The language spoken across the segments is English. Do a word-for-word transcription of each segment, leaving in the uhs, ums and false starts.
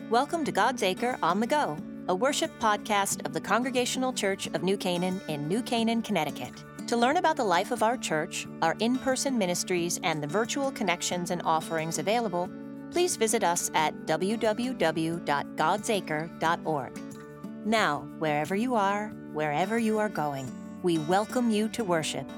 Welcome to God's Acre on the Go, a worship podcast of the Congregational Church of New Canaan in New Canaan, Connecticut. To learn about the life of our church, our in-person ministries, and the virtual connections and offerings available, please visit us at w w w dot gods acre dot org. Now, wherever you are, wherever you are going, we welcome you to worship.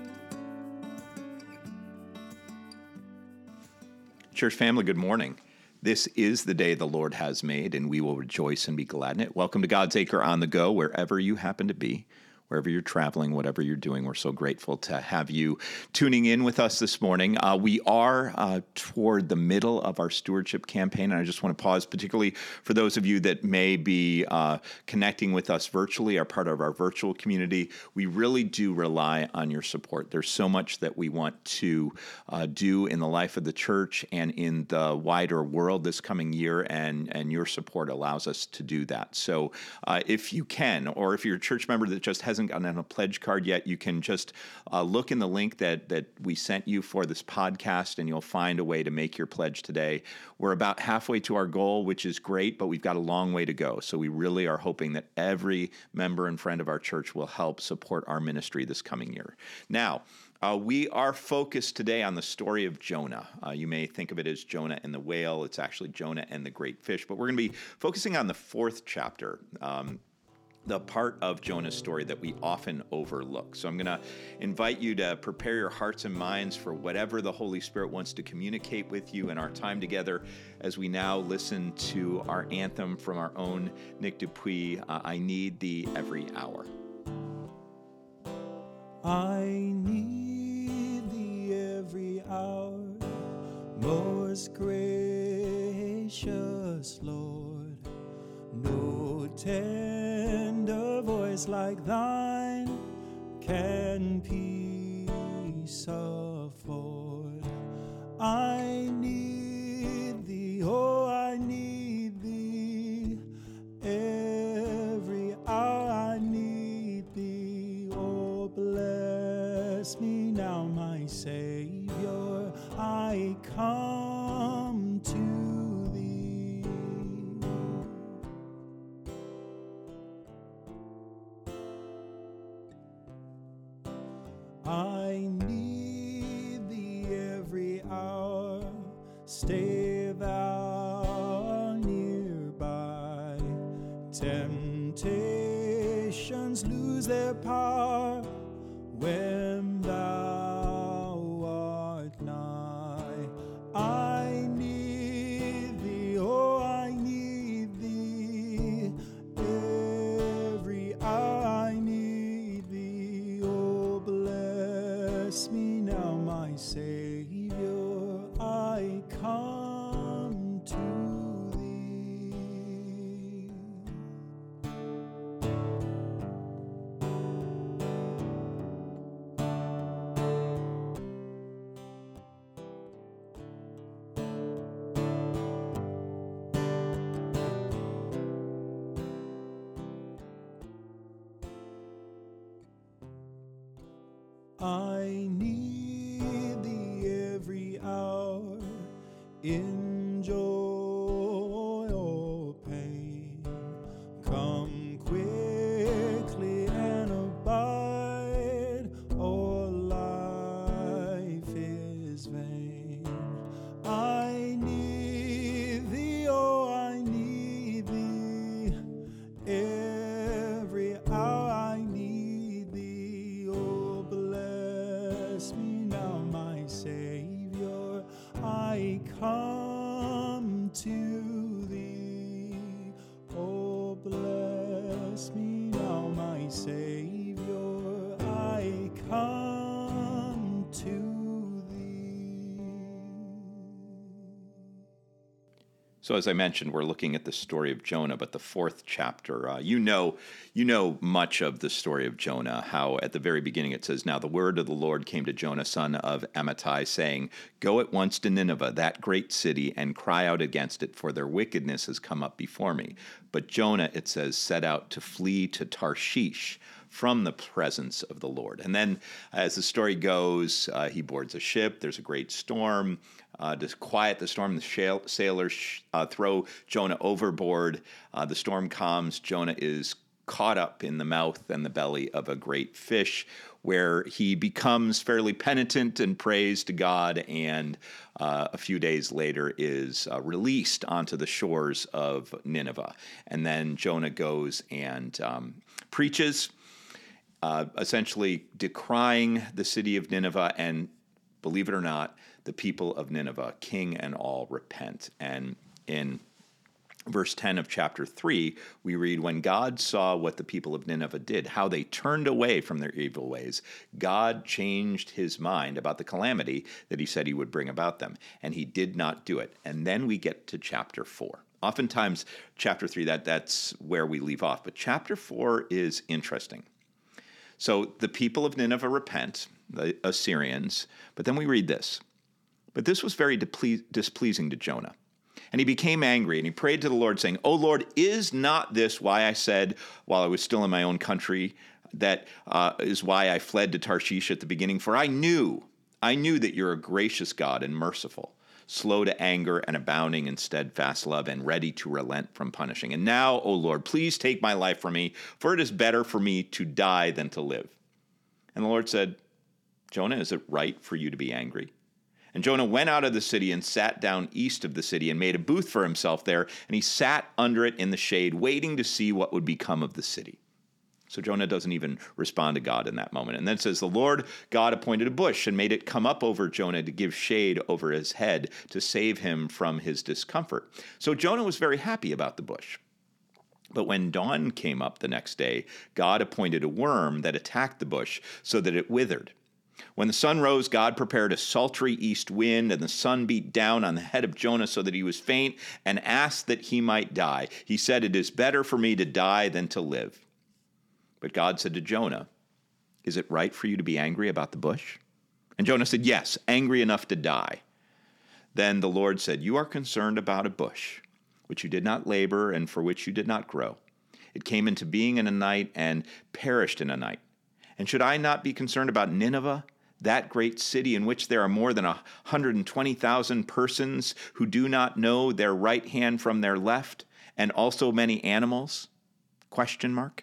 Church family, good morning. This is the day the Lord has made, and we will rejoice and be glad in it. Welcome to God's Acre on the Go, wherever you happen to be. Wherever you're traveling, whatever you're doing, we're so grateful to have you tuning in with us this morning. Uh, we are uh, toward the middle of our stewardship campaign, and I just want to pause, particularly for those of you that may be uh, connecting with us virtually, are part of our virtual community. We really do rely on your support. There's so much that we want to uh, do in the life of the church and in the wider world this coming year, and, and your support allows us to do that. So uh, if you can, or if you're a church member that just hasn't gotten a pledge card yet, you can just uh, look in the link that that we sent you for this podcast, and you'll find a way to make your pledge today. We're about halfway to our goal, which is great, but we've got a long way to go. So we really are hoping that every member and friend of our church will help support our ministry this coming year. Now, Uh, we are focused today on the story of Jonah. Uh, you may think of it as Jonah and the whale. It's actually Jonah and the great fish, but we're going to be focusing on the fourth chapter, um, the part of Jonah's story that we often overlook. So I'm going to invite you to prepare your hearts and minds for whatever the Holy Spirit wants to communicate with you in our time together as we now listen to our anthem from our own Nick Dupuis, uh, I Need Thee Every Hour. I need thee every hour, most gracious Lord. No tender voice like thine can peace afford. I need thee, oh, I need thee every hour. I need thee, oh, bless me now, my Savior. I come to thee. I need thee every hour. Stay thou nearby. Temptations lose their power when thou art nigh. I need thee, oh, I need thee every hour. I need thee, oh, bless me now, my Savior. I come to thee. I need thee every hour, in joy or pain. Come quickly and abide, or life is vain. I need thee, oh, I need thee every hour. I need thee, oh, bless me now, my Savior. I come to thee, oh, bless me now, my Savior. I come to thee. So as I mentioned, we're looking at the story of Jonah, but the fourth chapter, uh, you know you know much of the story of Jonah, how at the very beginning it says, Now the word of the Lord came to Jonah, son of Amittai, saying, Go at once to Nineveh, that great city, and cry out against it, for their wickedness has come up before me. But Jonah, it says, set out to flee to Tarshish from the presence of the Lord. And then as the story goes, uh, he boards a ship, there's a great storm, uh, to quiet the storm. The shale, sailors uh, throw Jonah overboard. Uh, the storm calms. Jonah is caught up in the mouth and the belly of a great fish, where he becomes fairly penitent and prays to God, and uh, a few days later is uh, released onto the shores of Nineveh. And then Jonah goes and um, preaches, uh, essentially decrying the city of Nineveh, and believe it or not, the people of Nineveh, king and all, repent. And in verse ten of chapter three, we read, when God saw what the people of Nineveh did, how they turned away from their evil ways, God changed his mind about the calamity that he said he would bring about them, and he did not do it. And then we get to chapter four. Oftentimes, chapter three, that, that's where we leave off. But chapter four is interesting. So the people of Nineveh repent, the Assyrians, but then we read this. But this was very deple- displeasing to Jonah. And he became angry, and he prayed to the Lord, saying, O Lord, is not this why I said while I was still in my own country, that uh, is why I fled to Tarshish at the beginning? For I knew, I knew that you're a gracious God and merciful, slow to anger and abounding in steadfast love, and ready to relent from punishing. And now, O Lord, please take my life from me, for it is better for me to die than to live. And the Lord said, Jonah, is it right for you to be angry? And Jonah went out of the city and sat down east of the city and made a booth for himself there, and he sat under it in the shade, waiting to see what would become of the city. So Jonah doesn't even respond to God in that moment. And then it says, the Lord God appointed a bush and made it come up over Jonah to give shade over his head to save him from his discomfort. So Jonah was very happy about the bush. But when dawn came up the next day, God appointed a worm that attacked the bush so that it withered. When the sun rose, God prepared a sultry east wind, and the sun beat down on the head of Jonah so that he was faint and asked that he might die. He said, it is better for me to die than to live. But God said to Jonah, is it right for you to be angry about the bush? And Jonah said, yes, angry enough to die. Then the Lord said, you are concerned about a bush, which you did not labor and for which you did not grow. It came into being in a night and perished in a night. And should I not be concerned about Nineveh, that great city in which there are more than one hundred twenty thousand persons who do not know their right hand from their left, and also many animals? Question mark.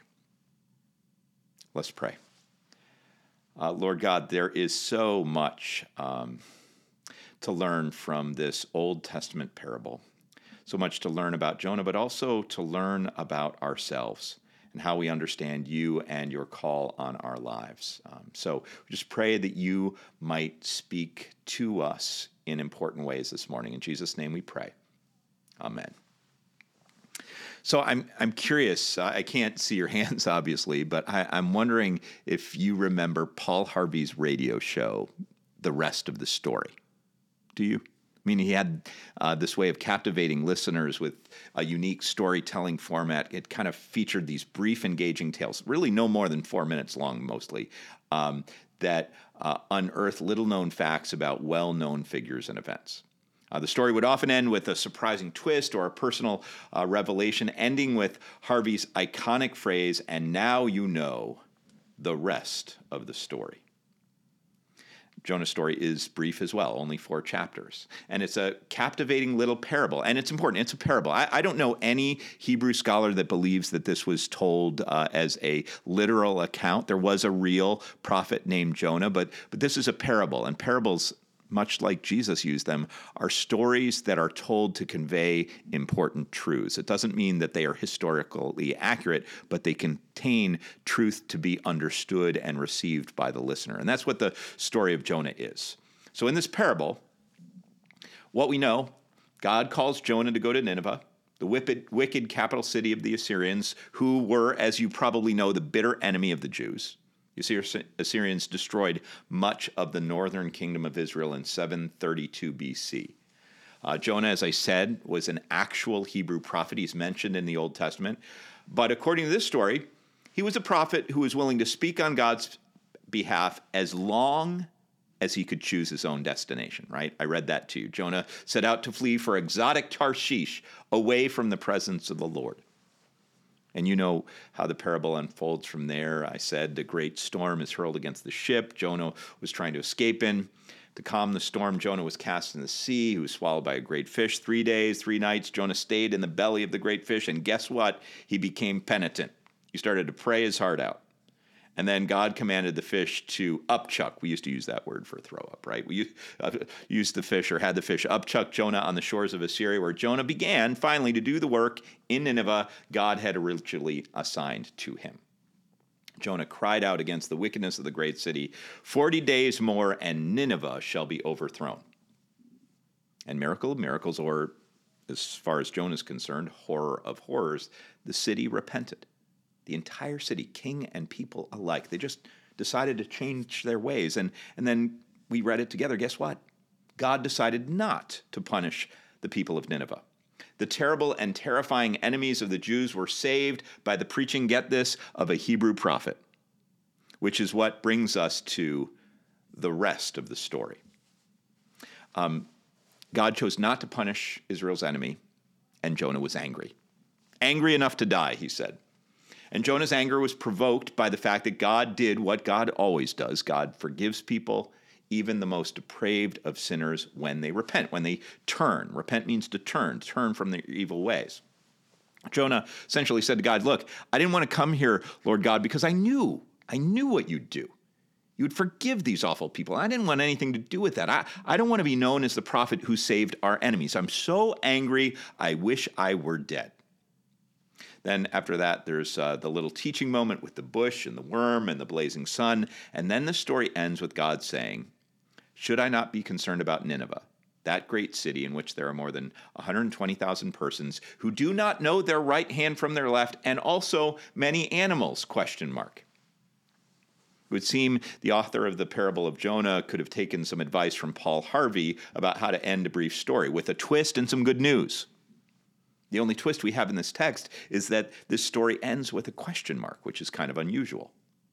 Let's pray. Uh, Lord God, there is so much um, to learn from this Old Testament parable, so much to learn about Jonah, but also to learn about ourselves and how we understand you and your call on our lives. Um, so we just pray that you might speak to us in important ways this morning. In Jesus' name we pray. Amen. So I'm I'm curious. I can't see your hands, obviously, but I, I'm wondering if you remember Paul Harvey's radio show, The Rest of the Story. Do you? I mean, he had uh, this way of captivating listeners with a unique storytelling format. It kind of featured these brief, engaging tales, really no more than four minutes long, mostly, um, that uh, unearthed little-known facts about well-known figures and events. Uh, the story would often end with a surprising twist or a personal uh, revelation, ending with Harvey's iconic phrase, and now you know the rest of the story. Jonah's story is brief as well, only four chapters. And it's a captivating little parable. And it's important. It's a parable. I, I don't know any Hebrew scholar that believes that this was told uh, as a literal account. There was a real prophet named Jonah, but, but this is a parable. And parables, much like Jesus used them, are stories that are told to convey important truths. It doesn't mean that they are historically accurate, but they contain truth to be understood and received by the listener. And that's what the story of Jonah is. So in this parable, what we know, God calls Jonah to go to Nineveh, the wicked, wicked capital city of the Assyrians, who were, as you probably know, the bitter enemy of the Jews. The Assyrians destroyed much of the northern kingdom of Israel in seven thirty-two B C. Uh, Jonah, as I said, was an actual Hebrew prophet. He's mentioned in the Old Testament. But according to this story, he was a prophet who was willing to speak on God's behalf as long as he could choose his own destination, right? I read that to you. Jonah set out to flee for exotic Tarshish, away from the presence of the Lord. And you know how the parable unfolds from there. I said the great storm is hurled against the ship Jonah was trying to escape in. To calm the storm, Jonah was cast in the sea. He was swallowed by a great fish. Three days, three nights, Jonah stayed in the belly of the great fish. And guess what? He became penitent. He started to pray his heart out. And then God commanded the fish to upchuck. We used to use that word for throw up, right? We used the fish or had the fish upchuck Jonah on the shores of Assyria, where Jonah began finally to do the work in Nineveh God had originally assigned to him. Jonah cried out against the wickedness of the great city. Forty days more, and Nineveh shall be overthrown. And miracle of miracles, or as far as Jonah is concerned, horror of horrors, the city repented. The entire city, king and people alike, they just decided to change their ways. And, and then we read it together. Guess what? God decided not to punish the people of Nineveh. The terrible and terrifying enemies of the Jews were saved by the preaching, get this, of a Hebrew prophet, which is what brings us to the rest of the story. Um, God chose not to punish Israel's enemy, and Jonah was angry. Angry enough to die, he said. And Jonah's anger was provoked by the fact that God did what God always does. God forgives people, even the most depraved of sinners, when they repent, when they turn. Repent means to turn, turn from their evil ways. Jonah essentially said to God, look, I didn't want to come here, Lord God, because I knew, I knew what you'd do. You would forgive these awful people. I didn't want anything to do with that. I, I don't want to be known as the prophet who saved our enemies. I'm so angry, I wish I were dead. Then after that, there's uh, the little teaching moment with the bush and the worm and the blazing sun. And then the story ends with God saying, should I not be concerned about Nineveh, that great city in which there are more than one hundred twenty thousand persons who do not know their right hand from their left, and also many animals, question mark. It would seem the author of the parable of Jonah could have taken some advice from Paul Harvey about how to end a brief story with a twist and some good news. The only twist we have in this text is that this story ends with a question mark, which is kind of unusual.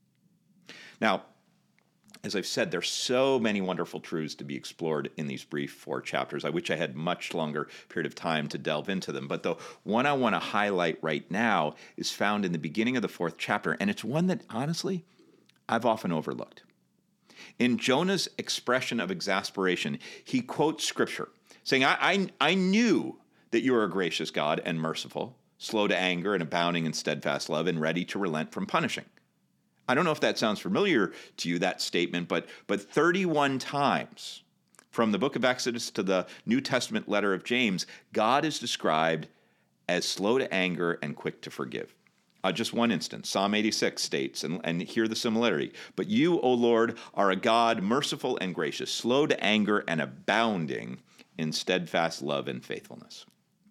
Now, as I've said, there's so many wonderful truths to be explored in these brief four chapters. I wish I had much longer period of time to delve into them. But the one I want to highlight right now is found in the beginning of the fourth chapter, and it's one that, honestly, I've often overlooked. In Jonah's expression of exasperation, he quotes Scripture, saying, I, I, I knew that you are a gracious God and merciful, slow to anger and abounding in steadfast love, and ready to relent from punishing. I don't know if that sounds familiar to you, that statement, but, but thirty-one times from the book of Exodus to the New Testament letter of James, God is described as slow to anger and quick to forgive. Uh, just one instance, Psalm eighty-six states, and, and hear the similarity, but you, O Lord, are a God merciful and gracious, slow to anger and abounding in steadfast love and faithfulness.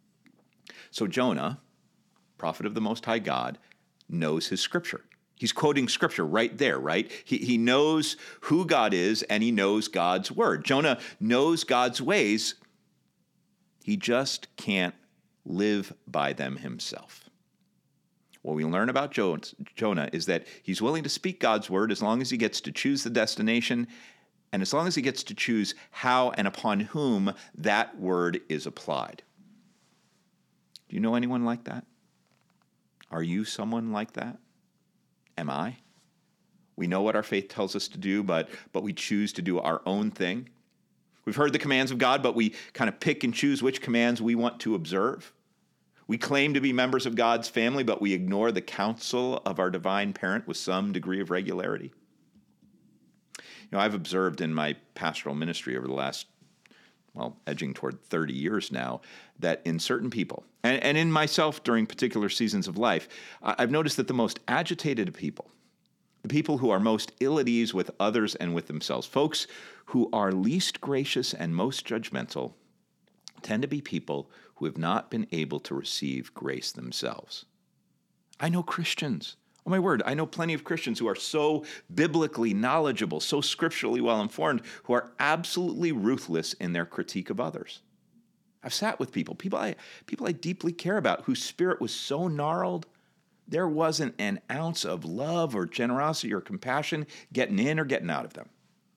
So Jonah, prophet of the Most High God, knows his Scripture. He's quoting Scripture right there, right? He, he knows who God is, and he knows God's word. Jonah knows God's ways. He just can't live by them himself. What we learn about Jonah is that he's willing to speak God's word as long as he gets to choose the destination, and as long as he gets to choose how and upon whom that word is applied. Do you know anyone like that? Are you someone like that? Am I? We know what our faith tells us to do, but, but we choose to do our own thing. We've heard the commands of God, but we kind of pick and choose which commands we want to observe. We claim to be members of God's family, but we ignore the counsel of our divine parent with some degree of regularity. You know, I've observed in my pastoral ministry over the last, well, edging toward thirty years now, that in certain people, and, and in myself during particular seasons of life, I've noticed that the most agitated people, the people who are most ill at ease with others and with themselves, folks who are least gracious and most judgmental, tend to be people who have not been able to receive grace themselves. I know Christians. Oh, my word, I know plenty of Christians who are so biblically knowledgeable, so scripturally well-informed, who are absolutely ruthless in their critique of others. I've sat with people, people I, people I deeply care about, whose spirit was so gnarled, there wasn't an ounce of love or generosity or compassion getting in or getting out of them.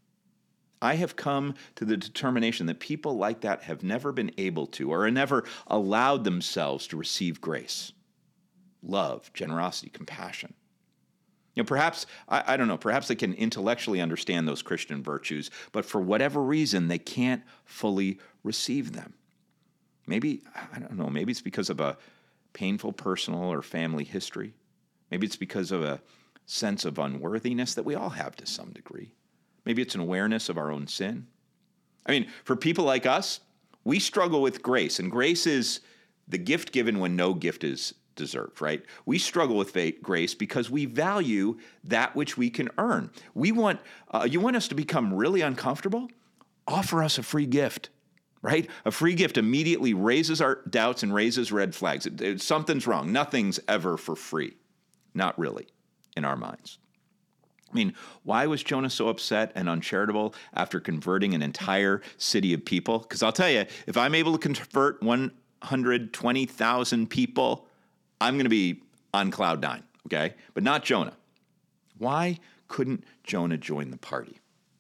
I have come to the determination that people like that have never been able to or never allowed themselves to receive grace, love, generosity, compassion. You know, perhaps, I, I don't know, perhaps they can intellectually understand those Christian virtues, but for whatever reason, they can't fully receive them. Maybe, I don't know, maybe it's because of a painful personal or family history. Maybe it's because of a sense of unworthiness that we all have to some degree. Maybe it's an awareness of our own sin. I mean, for people like us, we struggle with grace, and grace is the gift given when no gift is deserved, right? We struggle with faith, grace because we value that which we can earn. We want, uh, you want us to become really uncomfortable? Offer us a free gift, right? A free gift immediately raises our doubts and raises red flags. It, it, something's wrong. Nothing's ever for free. Not really, in our minds. I mean, why was Jonah so upset and uncharitable after converting an entire city of people? Because I'll tell you, if I'm able to convert one hundred twenty thousand people, I'm going to be on cloud nine, okay? But not Jonah. Why couldn't Jonah join the party?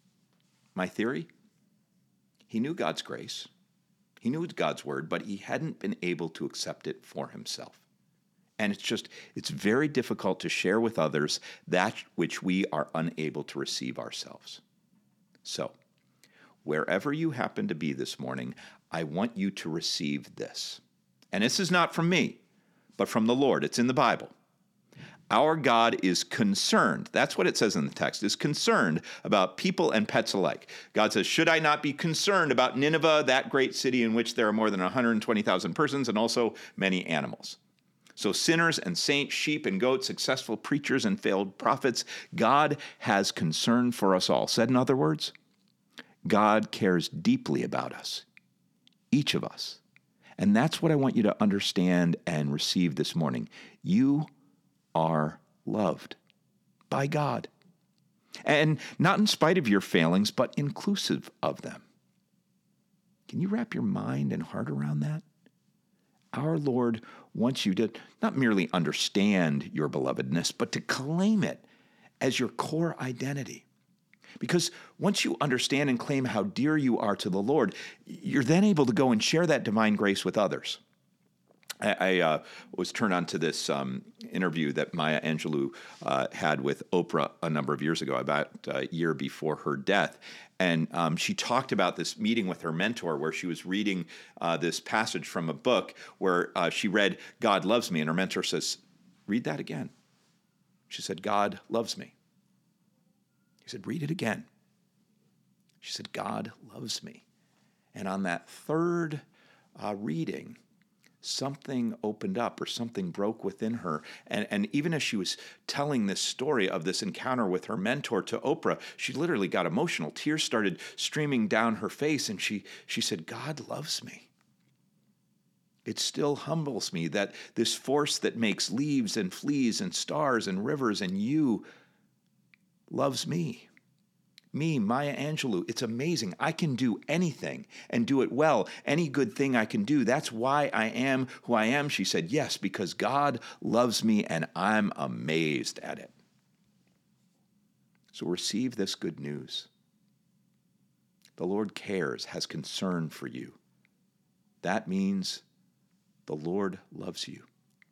My theory? He knew God's grace. He knew God's word, but he hadn't been able to accept it for himself. And it's just, it's very difficult to share with others that which we are unable to receive ourselves. So, wherever you happen to be this morning, I want you to receive this. And this is not from me, but from the Lord. It's in the Bible. Our God is concerned. That's what it says in the text, is concerned about people and pets alike. God says, should I not be concerned about Nineveh, that great city in which there are more than one hundred twenty thousand persons and also many animals? So sinners and saints, sheep and goats, successful preachers and failed prophets, God has concern for us all. Said in other words, God cares deeply about us, each of us. And that's what I want you to understand and receive this morning. You are loved by God. And not in spite of your failings, but inclusive of them. Can you wrap your mind and heart around that? Our Lord wants you to not merely understand your belovedness, but to claim it as your core identity. Because once you understand and claim how dear you are to the Lord, you're then able to go and share that divine grace with others. I, I uh, was turned on to this um, interview that Maya Angelou uh, had with Oprah a number of years ago, about a year before her death. And um, she talked about this meeting with her mentor where she was reading uh, this passage from a book where uh, she read, God loves me. And her mentor says, read that again. She said, God loves me. He said, read it again. She said, God loves me. And on that third uh, reading, something opened up or something broke within her. And, and even as she was telling this story of this encounter with her mentor to Oprah, she literally got emotional. Tears started streaming down her face. And she, she said, God loves me. It still humbles me that this force that makes leaves and fleas and stars and rivers and you loves me. Me, Maya Angelou. It's amazing. I can do anything and do it well. Any good thing I can do. That's why I am who I am. She said, yes, because God loves me and I'm amazed at it. So receive this good news. The Lord cares, has concern for you. That means the Lord loves you.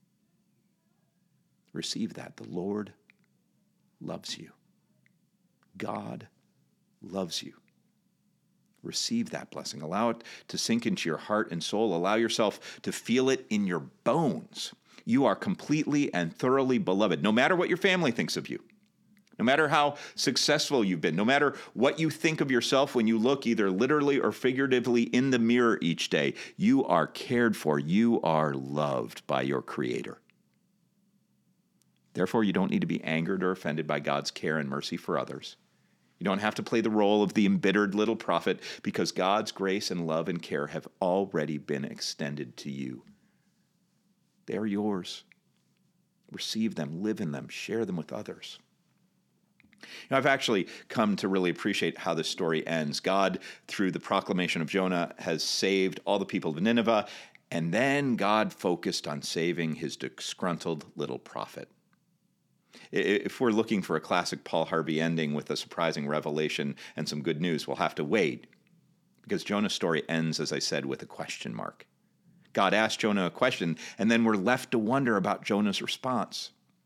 Receive that. The Lord loves you. God loves you. Receive that blessing. Allow it to sink into your heart and soul. Allow yourself to feel it in your bones. You are completely and thoroughly beloved, no matter what your family thinks of you, no matter how successful you've been, no matter what you think of yourself when you look either literally or figuratively in the mirror each day. You are cared for. You are loved by your Creator. Therefore, you don't need to be angered or offended by God's care and mercy for others. You don't have to play the role of the embittered little prophet because God's grace and love and care have already been extended to you. They're yours. Receive them, live in them, share them with others. You know, I've actually come to really appreciate how this story ends. God, through the proclamation of Jonah, has saved all the people of Nineveh, and then God focused on saving his disgruntled little prophet. If we're looking for a classic Paul Harvey ending with a surprising revelation and some good news, we'll have to wait, because Jonah's story ends, as I said, with a question mark. God asked Jonah a question, and then we're left to wonder about Jonah's response.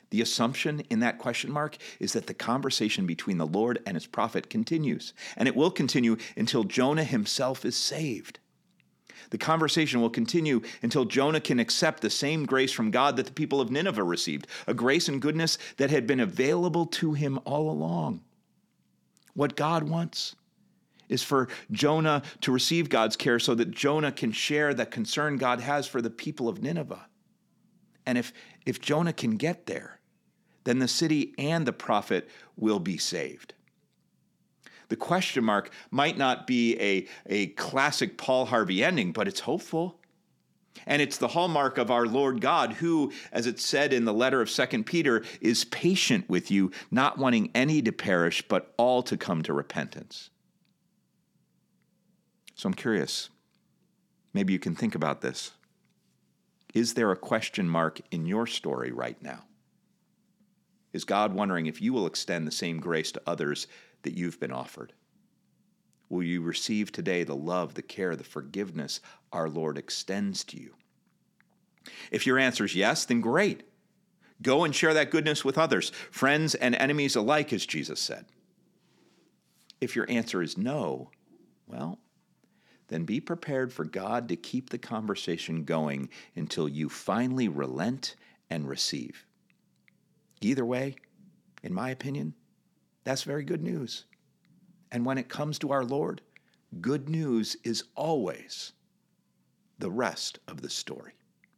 The assumption in that question mark is that the conversation between the Lord and his prophet continues, and it will continue until Jonah himself is saved. The conversation will continue until Jonah can accept the same grace from God that the people of Nineveh received, a grace and goodness that had been available to him all along. What God wants is for Jonah to receive God's care so that Jonah can share the concern God has for the people of Nineveh. And if, if Jonah can get there, then the city and the prophet will be saved. The question mark might not be a, a classic Paul Harvey ending, but it's hopeful. And it's the hallmark of our Lord God, who, as it said in the letter of Second Peter, is patient with you, not wanting any to perish, but all to come to repentance. So I'm curious, maybe you can think about this. Is there a question mark in your story right now? Is God wondering if you will extend the same grace to others that you've been offered? Will you receive today the love, the care, the forgiveness our Lord extends to you? If your answer is yes, then great. Go and share that goodness with others, friends and enemies alike, as Jesus said. If your answer is no, well, then be prepared for God to keep the conversation going until you finally relent and receive. Either way, in my opinion, that's very good news. And when it comes to our Lord, good news is always the rest of the story.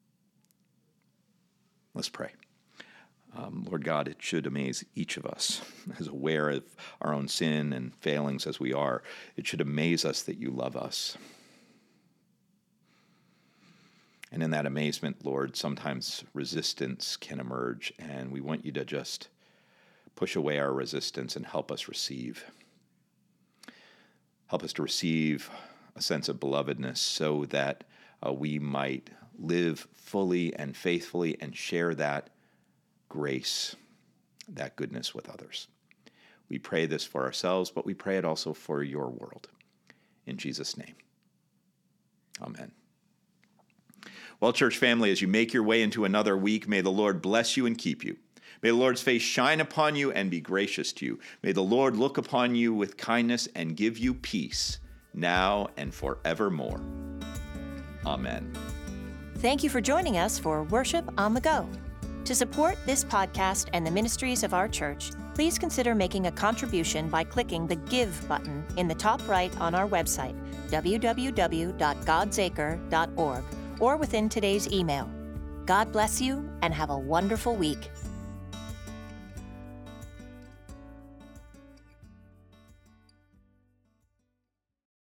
Let's pray. Um, Lord God, it should amaze each of us, as aware of our own sin and failings as we are. It should amaze us that you love us. And in that amazement, Lord, sometimes resistance can emerge, and we want you to just push away our resistance and help us receive. Help us to receive a sense of belovedness so that uh, we might live fully and faithfully and share that grace, that goodness with others. We pray this for ourselves, but we pray it also for your world. In Jesus' name, amen. Well, church family, as you make your way into another week, may the Lord bless you and keep you. May the Lord's face shine upon you and be gracious to you. May the Lord look upon you with kindness and give you peace, now and forevermore. Amen. Thank you for joining us for Worship on the Go. To support this podcast and the ministries of our church, please consider making a contribution by clicking the Give button in the top right on our website, w w w dot gods acre dot org, or within today's email. God bless you and have a wonderful week.